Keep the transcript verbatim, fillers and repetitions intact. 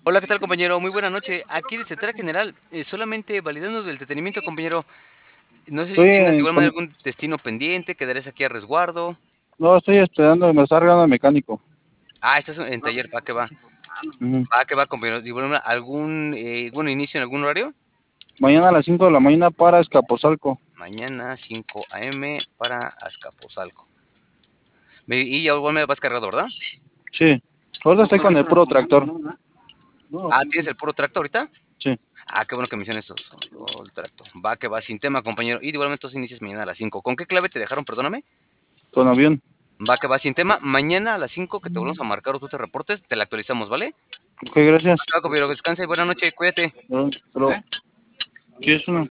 Hola, ¿qué tal, compañero? Muy buena noche. Aquí de Secretaría General, eh, solamente validando el detenimiento, compañero. No sé si Estoy tengas de en igual manera con algún destino pendiente, quedarías aquí a resguardo. no, estoy esperando, me está arreglando el mecánico. Ah, estás en taller, va que va. Ujú. Va que va, compañero. De igual manera, ¿algún, eh, bueno, inicio en algún horario? Mañana a las cinco de la mañana para Escaposalco. Mañana, cinco A M para Azcapotzalco. Me- Y ya igual me vas cargado, ¿verdad? Sí. Ahorita estoy con el puro tractor. Ah, ¿tienes el puro tracto ahorita? Sí. Ah, qué bueno que mencionas eso. Solo el tracto. Va que va, sin tema, compañero. Y de igual manera, entonces inicias mañana a las cinco. ¿Con qué clave te dejaron, perdóname? Con avión. Va que va, sin tema. Mañana a las cinco que te volvemos a marcar o tú te reportes, te la actualizamos, ¿vale? Ok, gracias. Va que va, compañero. Descansa y buena noche. Cuídate. Pero, pero, ¿quieres una?